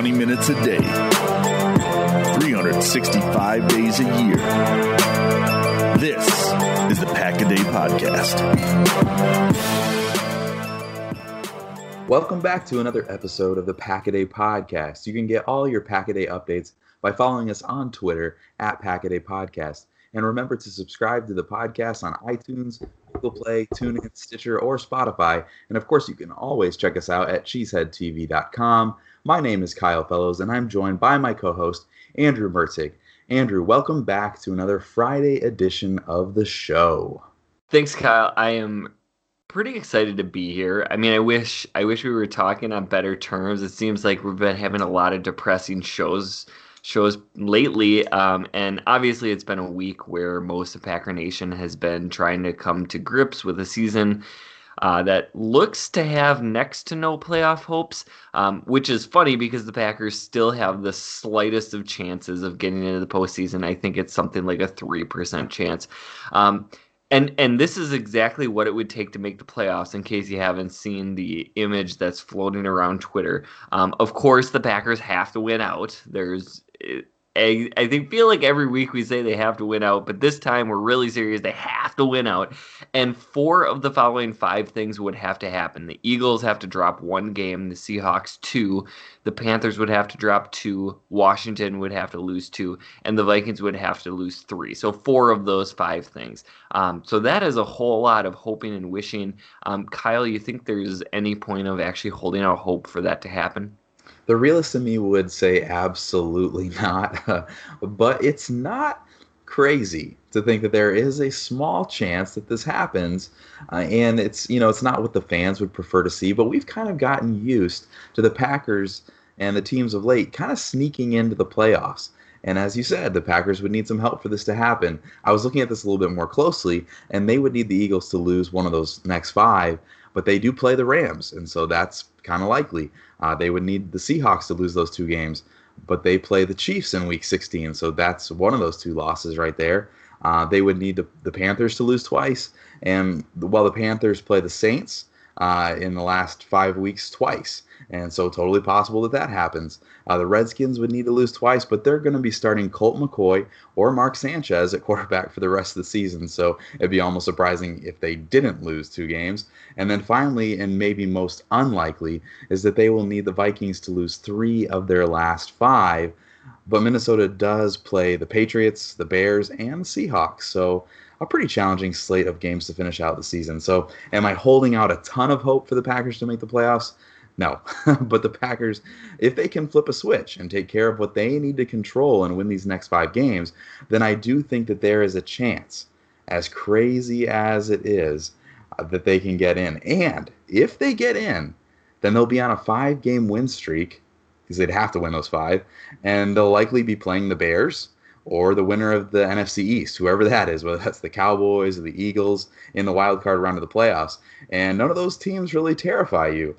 20 minutes a day, 365 days a year. This is the Pack-A-Day Podcast. Welcome back to another episode of the Pack-A-Day Podcast. You can get all your Pack-A-Day updates by following us on Twitter at Pack-A-Day Podcast. And remember to subscribe to the podcast on iTunes, Google Play, TuneIn, Stitcher, or Spotify. And of course, you can always check us out at cheeseheadtv.com. My name is Kyle Fellows, and I'm joined by my co-host, Andrew Mertig. Andrew, welcome back to another Friday edition of the show. Thanks, Kyle. I am pretty excited to be here. I mean, I wish we were talking on better terms. It seems like we've been having a lot of depressing shows lately, and obviously it's been a week where most of Packer Nation has been trying to come to grips with a season that looks to have next to no playoff hopes, which is funny because the Packers still have the slightest of chances of getting into the postseason. I think it's something like a 3% chance. And this is exactly what it would take to make the playoffs, in case you haven't seen the image that's floating around Twitter. Of course, the Packers have to win out. I feel like every week we say they have to win out, but this time we're really serious. They have to win out. And 4 of the following 5 things would have to happen. The Eagles have to drop 1 game, the Seahawks 2, the Panthers would have to drop 2, Washington would have to lose 2, and the Vikings would have to lose 3. So 4 of those 5 things. So that is a whole lot of hoping and wishing. Kyle, you think there's any point of actually holding out hope for that to happen? The realist in me would say absolutely not, but it's not crazy to think that there is a small chance that this happens, and it's not what the fans would prefer to see, but we've kind of gotten used to the Packers and the teams of late kind of sneaking into the playoffs. And as you said, the Packers would need some help for this to happen. I was looking at this a little bit more closely, and they would need the Eagles to lose one of those next 5, but they do play the Rams, and so that's kind of likely. They would need the Seahawks to lose those 2 games, but they play the Chiefs in Week 16, so that's one of those 2 losses right there. They would need the Panthers to lose twice, and while the Panthers play the Saints in the last 5 weeks twice, and so totally possible that happens. The Redskins would need to lose twice, but they're going to be starting Colt McCoy or Mark Sanchez at quarterback for the rest of the season, so it'd be almost surprising if they didn't lose 2 games. And then finally, and maybe most unlikely, is that they will need the Vikings to lose 3 of their last 5, but Minnesota does play the Patriots, the Bears, and the Seahawks, so a pretty challenging slate of games to finish out the season. So am I holding out a ton of hope for the Packers to make the playoffs? No, but the Packers, if they can flip a switch and take care of what they need to control and win these next 5 games, then I do think that there is a chance, as crazy as it is, that they can get in. And if they get in, then they'll be on a 5-game win streak, because they'd have to win those 5, and they'll likely be playing the Bears or the winner of the NFC East, whoever that is, whether that's the Cowboys or the Eagles in the wild card round of the playoffs. And none of those teams really terrify you.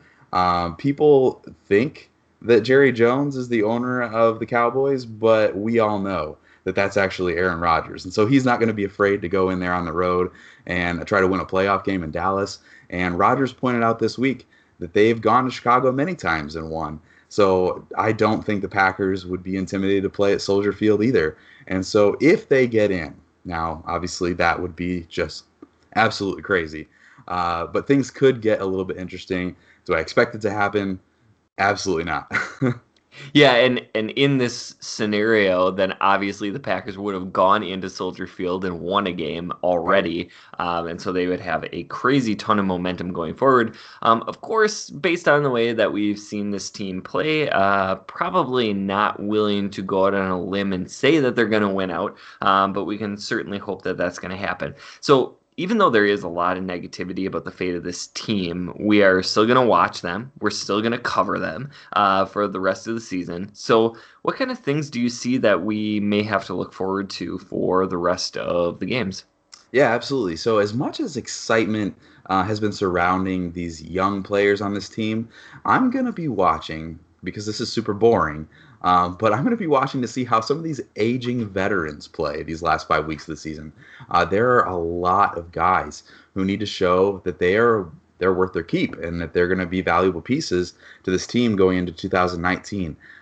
People think that Jerry Jones is the owner of the Cowboys, but we all know that that's actually Aaron Rodgers. And so he's not going to be afraid to go in there on the road and try to win a playoff game in Dallas. And Rodgers pointed out this week that they've gone to Chicago many times and won. So I don't think the Packers would be intimidated to play at Soldier Field either. And so if they get in, now obviously that would be just absolutely crazy. But things could get a little bit interesting. Do I expect it to happen? Absolutely not. Yeah, and in this scenario, then obviously the Packers would have gone into Soldier Field and won a game already, and so they would have a crazy ton of momentum going forward. Of course, based on the way that we've seen this team play, probably not willing to go out on a limb and say that they're going to win out, but we can certainly hope that that's going to happen. So even though there is a lot of negativity about the fate of this team, we are still going to watch them. We're still going to cover them for the rest of the season. So what kind of things do you see that we may have to look forward to for the rest of the games? Yeah, absolutely. So as much as excitement has been surrounding these young players on this team, I'm going to be watching, because this is super boring, but I'm going to be watching to see how some of these aging veterans play these last 5 weeks of the season. There are a lot of guys who need to show that they're worth their keep and that they're going to be valuable pieces to this team going into 2019.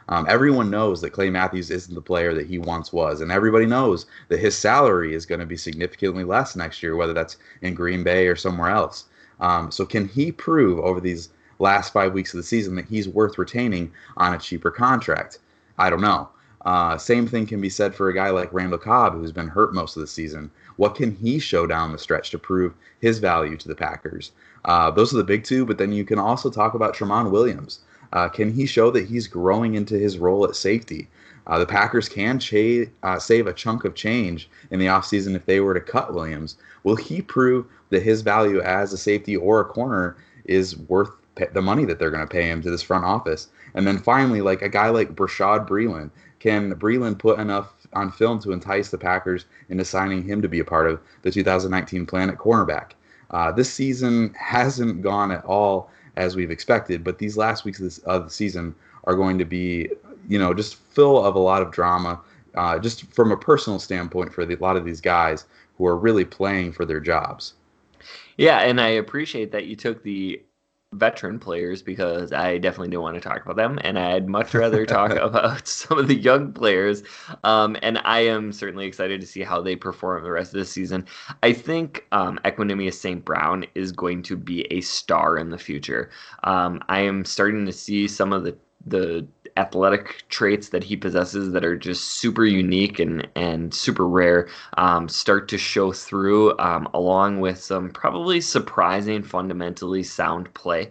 Everyone knows that Clay Matthews isn't the player that he once was, and everybody knows that his salary is going to be significantly less next year, whether that's in Green Bay or somewhere else. So can he prove over these last 5 weeks of the season that he's worth retaining on a cheaper contract? I don't know. Same thing can be said for a guy like Randall Cobb, who's been hurt most of the season. What can he show down the stretch to prove his value to the Packers? Those are the big two, but then you can also talk about Tramon Williams. Can he show that he's growing into his role at safety? The Packers can save a chunk of change in the offseason if they were to cut Williams. Will he prove that his value as a safety or a corner is worth the money that they're going to pay him to this front office? And then finally, like a guy like Bashaud Breeland, can Breeland put enough on film to entice the Packers into signing him to be a part of the 2019 plan at cornerback? This season hasn't gone at all as we've expected, but these last weeks of the season are going to be, just full of a lot of drama, just from a personal standpoint for a lot of these guys who are really playing for their jobs. Yeah, and I appreciate that you took the veteran players because I definitely do want to talk about them, and I'd much rather talk about some of the young players. And I am certainly excited to see how they perform the rest of the season. I think Equanimeous St. Brown is going to be a star in the future. I am starting to see some of the athletic traits that he possesses that are just super unique and super rare start to show through, along with some probably surprising fundamentally sound play.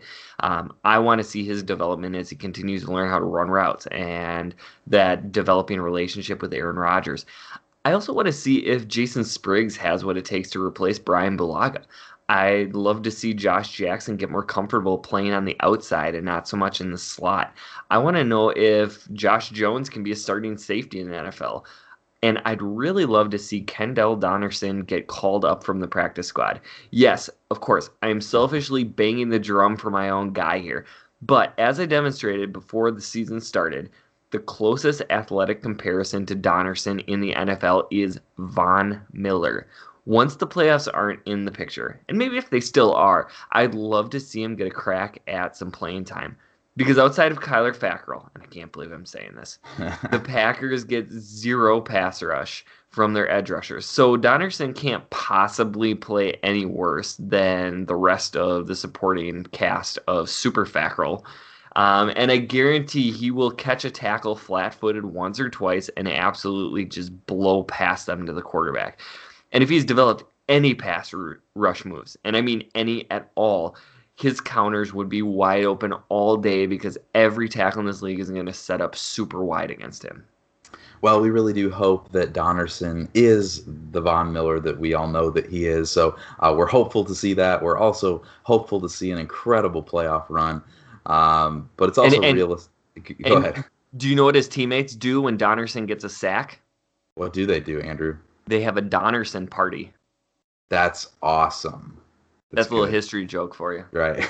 I want to see his development as he continues to learn how to run routes and that developing relationship with Aaron Rodgers. I also want to see if Jason Spriggs has what it takes to replace Brian Bulaga. I'd love to see Josh Jackson get more comfortable playing on the outside and not so much in the slot. I want to know if Josh Jones can be a starting safety in the NFL. And I'd really love to see Kendall Donnerson get called up from the practice squad. Yes, of course, I am selfishly banging the drum for my own guy here. But as I demonstrated before the season started, the closest athletic comparison to Donnerson in the NFL is Von Miller. Once the playoffs aren't in the picture, and maybe if they still are, I'd love to see him get a crack at some playing time. Because outside of Kyler Fackrell, and I can't believe I'm saying this, the Packers get zero pass rush from their edge rushers. So Donnerson can't possibly play any worse than the rest of the supporting cast of Super Fackrell. And I guarantee he will catch a tackle flat-footed once or twice and absolutely just blow past them to the quarterback. And if he's developed any pass rush moves, and I mean any at all, his counters would be wide open all day because every tackle in this league is going to set up super wide against him. Well, we really do hope that Donnerson is the Von Miller that we all know that he is. So we're hopeful to see that. We're also hopeful to see an incredible playoff run. But it's also realistic. Go ahead. Do you know what his teammates do when Donnerson gets a sack? What do they do, Andrew? They have a Donnerson party. That's awesome. That's a little history joke for you. Right.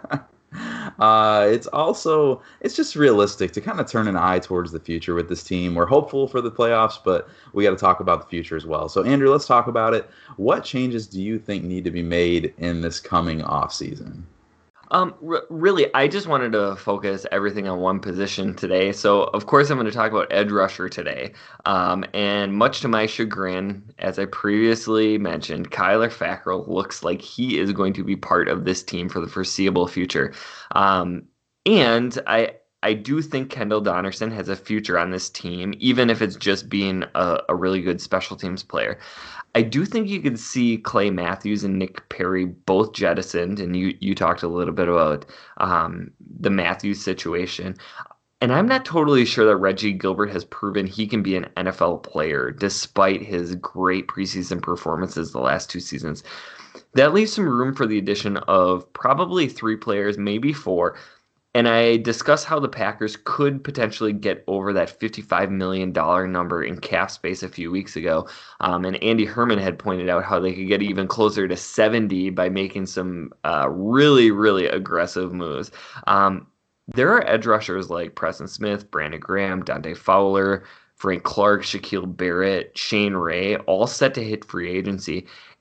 It's just realistic to kind of turn an eye towards the future with this team. We're hopeful for the playoffs, but we got to talk about the future as well. So, Andrew, let's talk about it. What changes do you think need to be made in this coming offseason? Really, I just wanted to focus everything on one position today. So, of course, I'm going to talk about edge rusher today. And much to my chagrin, as I previously mentioned, Kyler Fackrell looks like he is going to be part of this team for the foreseeable future. And I do think Kendall Donnerson has a future on this team, even if it's just being a really good special teams player. I do think you could see Clay Matthews and Nick Perry both jettisoned, and you talked a little bit about the Matthews situation. And I'm not totally sure that Reggie Gilbert has proven he can be an NFL player despite his great preseason performances the last 2 seasons. That leaves some room for the addition of probably 3 players, maybe 4. And I discussed how the Packers could potentially get over that $55 million number in cap space a few weeks ago. And Andy Herman had pointed out how they could get even closer to 70 by making some really, really aggressive moves. There are edge rushers like Preston Smith, Brandon Graham, Dante Fowler, Frank Clark, Shaquille Barrett, Shane Ray, all set to hit free agency.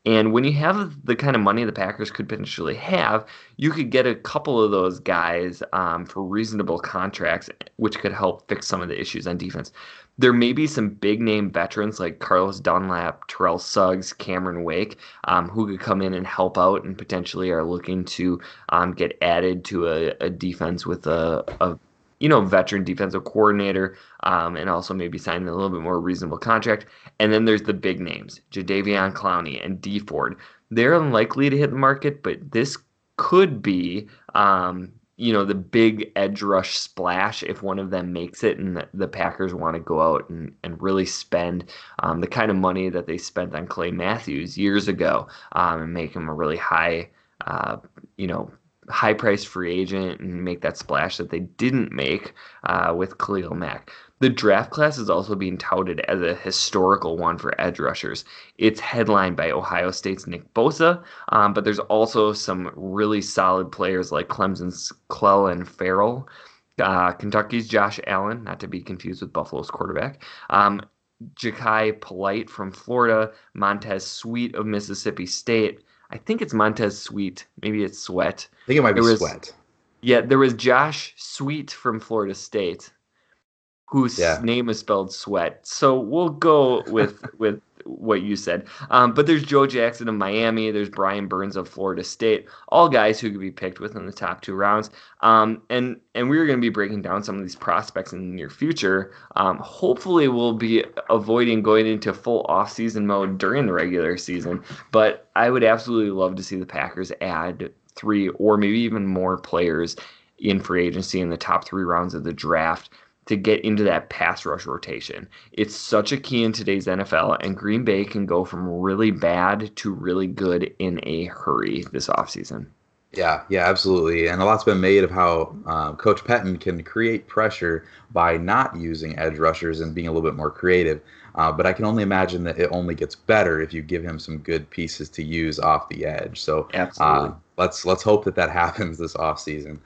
And when you have the kind of money the Packers could potentially have, you could get a couple of those guys for reasonable contracts, which could help fix some of the issues on defense. There may be some big name veterans like Carlos Dunlap, Terrell Suggs, Cameron Wake, who could come in and help out and potentially are looking to get added to a defense with a veteran defensive coordinator, and also maybe signing a little bit more reasonable contract. And then there's the big names, Jadeveon Clowney and Dee Ford. They're unlikely to hit the market, but this could be, the big edge rush splash if one of them makes it and the Packers want to go out and really spend the kind of money that they spent on Clay Matthews years ago, and make him a really high-priced free agent and make that splash that they didn't make with Khalil Mack. The draft class is also being touted as a historical one for edge rushers. It's headlined by Ohio State's Nick Bosa, but there's also some really solid players like Clemson's Clelin Ferrell, Kentucky's Josh Allen, not to be confused with Buffalo's quarterback, Ja'Kai Polite from Florida, Montez Sweat of Mississippi State. I think it's Montez Sweat. Maybe it's Sweat. I think it might be Sweat. Yeah, there was Josh Sweat from Florida State, whose name is spelled Sweat. So we'll go with what you said. But there's Joe Jackson of Miami. There's Brian Burns of Florida State. All guys who could be picked within the top 2 rounds. And we're going to be breaking down some of these prospects in the near future. Hopefully we'll be avoiding going into full off-season mode during the regular season. But I would absolutely love to see the Packers add 3 or maybe even more players in free agency in the top 3 rounds of the draft to get into that pass rush rotation. It's such a key in today's NFL, and Green Bay can go from really bad to really good in a hurry this offseason. Yeah, absolutely. And a lot's been made of how Coach Pettine can create pressure by not using edge rushers and being a little bit more creative. But I can only imagine that it only gets better if you give him some good pieces to use off the edge. So absolutely. Let's hope that happens this offseason.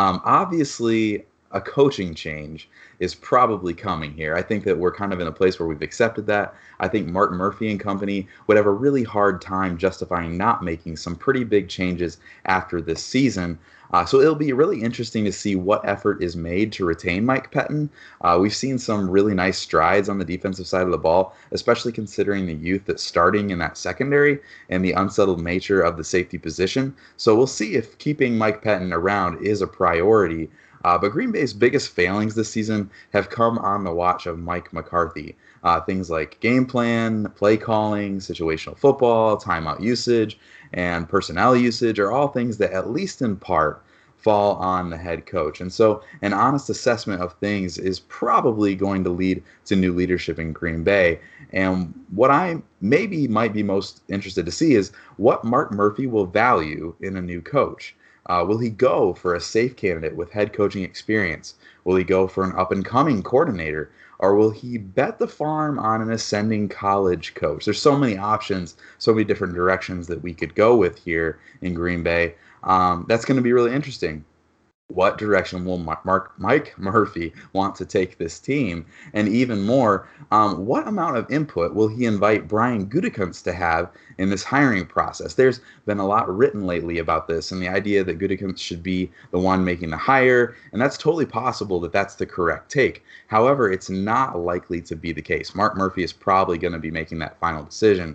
Obviously, a coaching change is probably coming here. I think that we're kind of in a place where we've accepted that. I think Mark Murphy and company would have a really hard time justifying not making some pretty big changes after this season. So it'll be really interesting to see what effort is made to retain Mike Pettine. We've seen some really nice strides on the defensive side of the ball, especially considering the youth that's starting in that secondary and the unsettled nature of the safety position. So we'll see if keeping Mike Pettine around is a priority. But Green Bay's biggest failings this season have come on the watch of Mike McCarthy. Things like game plan, play calling, situational football, timeout usage, and personnel usage are all things that, at least in part, fall on the head coach. And so an honest assessment of things is probably going to lead to new leadership in Green Bay. And what I might be most interested to see is what Mark Murphy will value in a new coach. Will he go for a safe candidate with head coaching experience? Will he go for an up-and-coming coordinator? Or will he bet the farm on an ascending college coach? There's so many options, so many different directions that we could go with here in Green Bay. That's going to be really interesting. What direction will Mike Murphy want to take this team? And even more, what amount of input will he invite Brian Gutekunst to have in this hiring process? There's been a lot written lately about this and the idea that Gutekunst should be the one making the hire, and that's totally possible that that's the correct take. However, it's not likely to be the case. Mark Murphy is probably going to be making that final decision.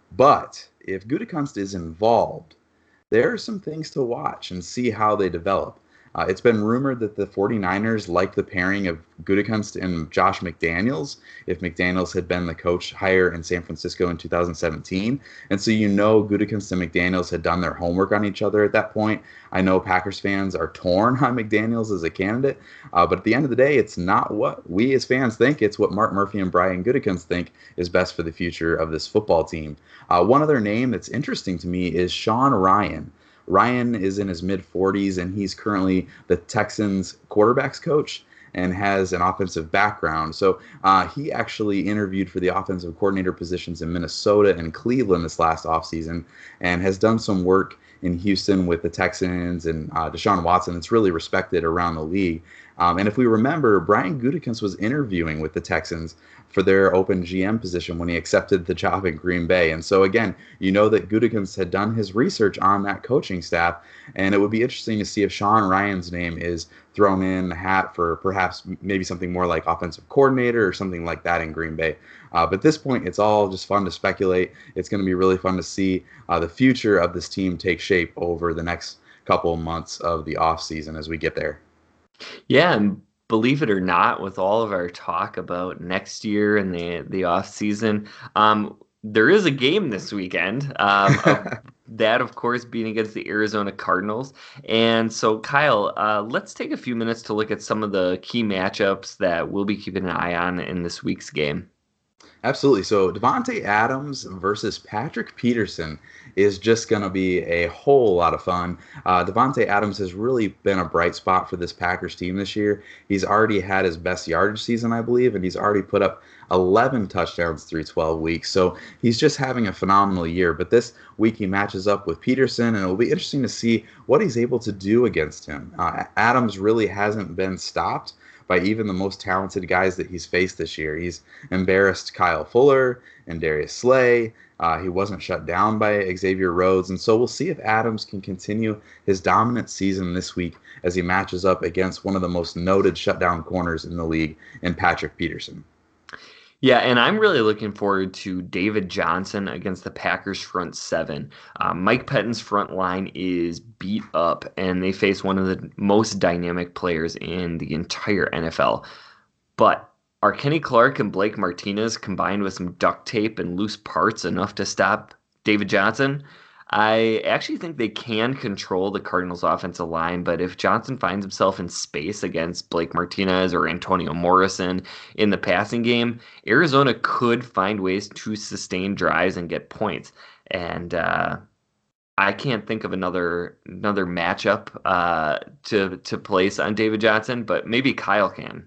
But if Gutekunst is involved, there are some things to watch and see how they develop. It's been rumored that the 49ers like the pairing of Gutekunst and Josh McDaniels if McDaniels had been the coach hire in San Francisco in 2017. And so Gutekunst and McDaniels had done their homework on each other at that point. I know Packers fans are torn on McDaniels as a candidate, but at the end of the day, it's not what we as fans think. It's what Mark Murphy and Brian Gutekunst think is best for the future of this football team. One other name that's interesting to me is Sean Ryan. Ryan is in his mid-40s, and he's currently the Texans quarterbacks coach and has an offensive background. So he actually interviewed for the offensive coordinator positions in Minnesota and Cleveland this last offseason and has done some work in Houston with the Texans and Deshaun Watson that's really respected around the league. And if we remember, Brian Gutekunst was interviewing with the Texans for their open GM position when he accepted the job in Green Bay. And so, again, you know that Gutekunst had done his research on that coaching staff, and it would be interesting to see if Sean Ryan's name is thrown in the hat for perhaps maybe something more like offensive coordinator or something like that in Green Bay. But at this point, it's all just fun to speculate. It's going to be really fun to see the future of this team take shape over the next couple of months of the offseason as we get there. Yeah, and believe it or not, with all of our talk about next year and the off season, there is a game this weekend. That, of course, being against the Arizona Cardinals. And so, Kyle, let's take a few minutes to look at some of the key matchups that we'll be keeping an eye on in this week's game. Absolutely. So Davante Adams versus Patrick Peterson is just going to be a whole lot of fun. Davante Adams has really been a bright spot for this Packers team this year. He's already had his best yardage season, I believe, and he's already put up 11 touchdowns through 12 weeks. So he's just having a phenomenal year. But this week he matches up with Peterson, and it'll be interesting to see what he's able to do against him. Adams really hasn't been stopped by even the most talented guys that he's faced this year. He's embarrassed Kyle Fuller and Darius Slay. He wasn't shut down by Xavier Rhodes. And so we'll see if Adams can continue his dominant season this week as he matches up against one of the most noted shutdown corners in the league in Patrick Peterson. Yeah, and I'm really looking forward to David Johnson against the Packers front seven. Mike Pettine's front line is beat up, and they face one of the most dynamic players in the entire NFL. But are Kenny Clark and Blake Martinez combined with some duct tape and loose parts enough to stop David Johnson? I actually think they can control the Cardinals' offensive line, but if Johnson finds himself in space against Blake Martinez or Antonio Morrison in the passing game, Arizona could find ways to sustain drives and get points. And I can't think of another matchup to place on David Johnson, but maybe Kyle can.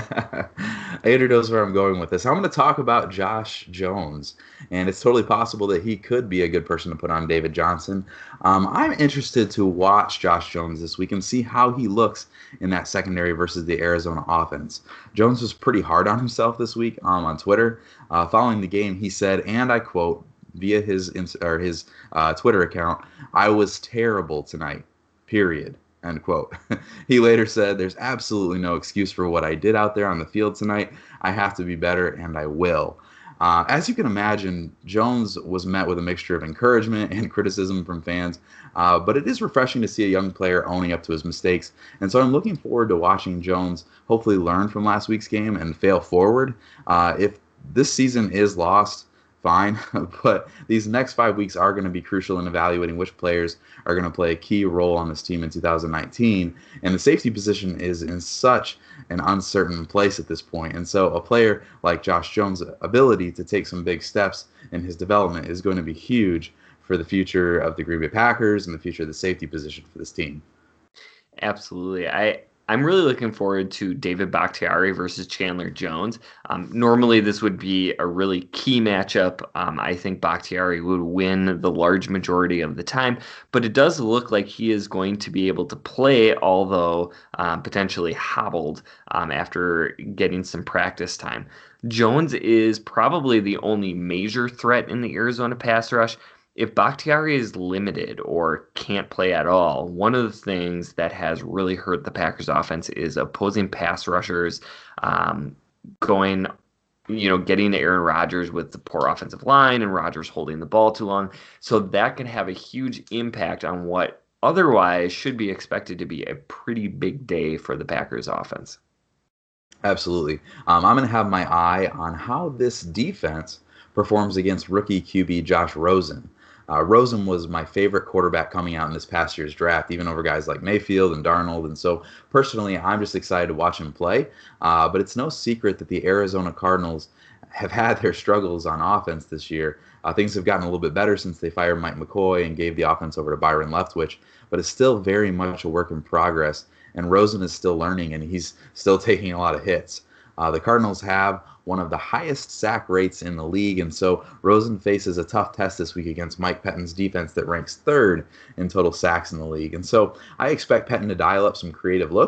Ader knows where I'm going with this. I'm going to talk about Josh Jones, and it's totally possible that he could be a good person to put on David Johnson. I'm interested to watch Josh Jones this week and see how he looks in that secondary versus the Arizona offense. Jones was pretty hard on himself this week on Twitter. Following the game, he said, and I quote via his Twitter account, "I was terrible tonight, period." End quote. He later said, "There's absolutely no excuse for what I did out there on the field tonight. I have to be better, and I will." As you can imagine, Jones was met with a mixture of encouragement and criticism from fans, but it is refreshing to see a young player owning up to his mistakes. And so I'm looking forward to watching Jones hopefully learn from last week's game and fail forward. If this season is lost, fine, but these next 5 weeks are going to be crucial in evaluating which players are going to play a key role on this team in 2019. And the safety position is in such an uncertain place at this point. And so a player like Josh Jones' ability to take some big steps in his development is going to be huge for the future of the Green Bay Packers and the future of the safety position for this team. Absolutely. I'm really looking forward to David Bakhtiari versus Chandler Jones. Normally, this would be a really key matchup. I think Bakhtiari would win the large majority of the time, but it does look like he is going to be able to play, although potentially hobbled after getting some practice time. Jones is probably the only major threat in the Arizona pass rush. If Bakhtiari is limited or can't play at all, one of the things that has really hurt the Packers offense is opposing pass rushers getting to Aaron Rodgers with the poor offensive line and Rodgers holding the ball too long. So that can have a huge impact on what otherwise should be expected to be a pretty big day for the Packers offense. Absolutely. I'm going to have my eye on how this defense performs against rookie QB Josh Rosen. Rosen was my favorite quarterback coming out in this past year's draft, even over guys like Mayfield and Darnold. And so personally, I'm just excited to watch him play. But it's no secret that the Arizona Cardinals have had their struggles on offense this year. Things have gotten a little bit better since they fired Mike McCoy and gave the offense over to Byron Leftwich, but it's still very much a work in progress. And Rosen is still learning, and he's still taking a lot of hits. The Cardinals have one of the highest sack rates in the league, and so Rosen faces a tough test this week against Mike Pettine's defense that ranks third in total sacks in the league. And so I expect Pettine to dial up some creative looks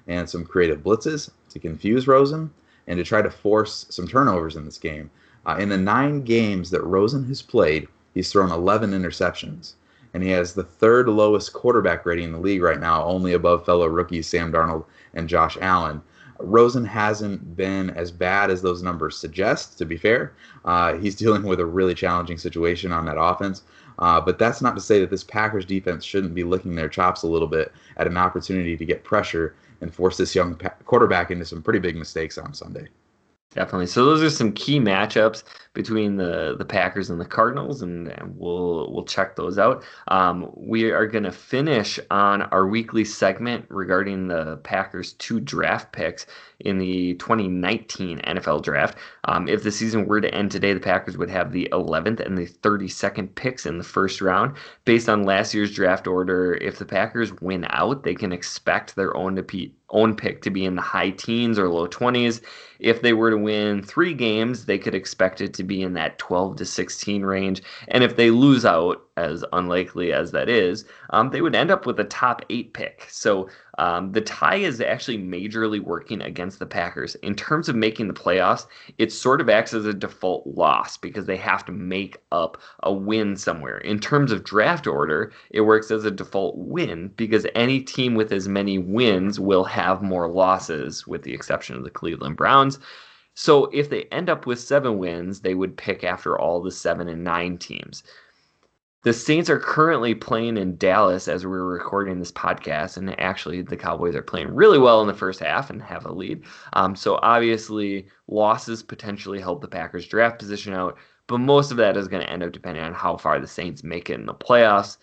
and some creative blitzes to confuse Rosen and to try to force some turnovers in this game. In the 9 games that Rosen has played, he's thrown 11 interceptions, and he has the 3rd lowest quarterback rating in the league right now, only above fellow rookies Sam Darnold and Josh Allen. Rosen hasn't been as bad as those numbers suggest, to be fair. He's dealing with a really challenging situation on that offense. But that's not to say that this Packers defense shouldn't be licking their chops a little bit at an opportunity to get pressure and force this young quarterback into some pretty big mistakes on Sunday. Definitely. So those are some key matchups between the Packers and the Cardinals, and we'll check those out. We are going to finish on our weekly segment regarding the Packers' 2 draft picks in the 2019 NFL Draft. If the season were to end today, the Packers would have the 11th and the 32nd picks in the first round. Based on last year's draft order, if the Packers win out, they can expect their own pick to be in the high teens or low 20s. If they were to win 3 games, they could expect it to be in that 12 to 16 range. And if they lose out, as unlikely as that is, they would end up with a top 8 pick. So the tie is actually majorly working against the Packers. In terms of making the playoffs, it sort of acts as a default loss because they have to make up a win somewhere. In terms of draft order, it works as a default win because any team with as many wins will have more losses, with the exception of the Cleveland Browns. So if they end up with 7 wins, they would pick after all the 7 and 9 teams. The Saints are currently playing in Dallas as we're recording this podcast, and actually the Cowboys are playing really well in the first half and have a lead. So obviously losses potentially help the Packers draft position out, but most of that is going to end up depending on how far the Saints make it in the playoffs.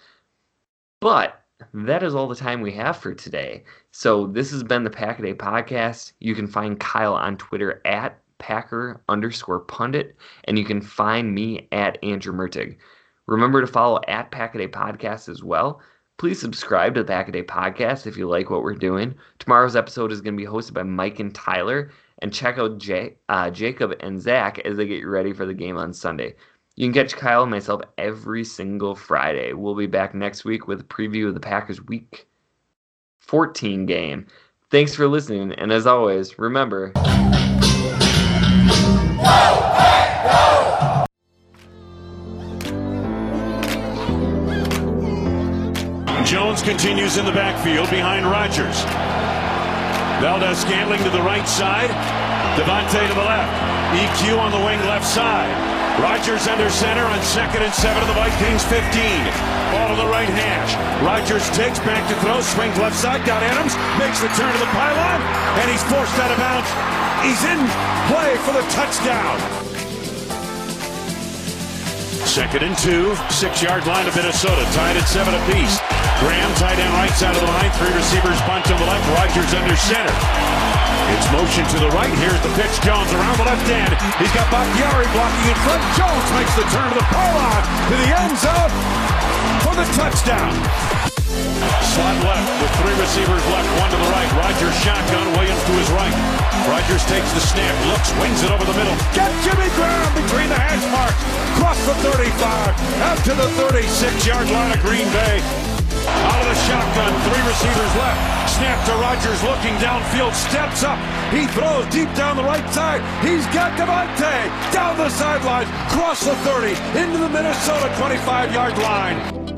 But that is all the time we have for today. So this has been the Pack-A-Day Podcast. You can find Kyle on Twitter at Packer_pundit, and you can find me at Andrew Mertig. Remember to follow at Pack-A-Day Podcast as well. Please subscribe to the Pack-A-Day Podcast if you like what we're doing. Tomorrow's episode is going to be hosted by Mike and Tyler. And check out Jacob and Zach as they get you ready for the game on Sunday. You can catch Kyle and myself every single Friday. We'll be back next week with a preview of the Packers Week 14 game. Thanks for listening. And as always, remember... Jones continues in the backfield behind Rodgers. Valdes-Scantling to the right side. Devontae to the left. EQ on the wing left side. Rodgers under center on 2nd and 7 of the Vikings 15. Ball to the right hash. Rodgers takes back to throw. Swings left side. Got Adams. Makes the turn to the pylon. And he's forced out of bounds. He's in play for the touchdown. 2nd and 2. 6-yard line of Minnesota. Tied at 7 apiece. Graham tight end right side of the line. 3 receivers bunch on the left. Rodgers under center. It's motion to the right. Here's the pitch. Jones around the left end. He's got Bakhtiari blocking in front. Jones makes the turn to the pylon to the end zone for the touchdown. Slot left with 3 receivers left. 1 to the right. Rodgers shotgun. Williams to his right. Rodgers takes the snap. Looks. Wings it over the middle. Get Jimmy Graham between the hash marks. Cross the 35. Out to the 36-yard line of Green Bay. Out of the shotgun, 3 receivers left. Snap to Rodgers looking downfield, steps up. He throws deep down the right side. He's got Devontae down the sideline, cross the 30, into the Minnesota 25-yard line.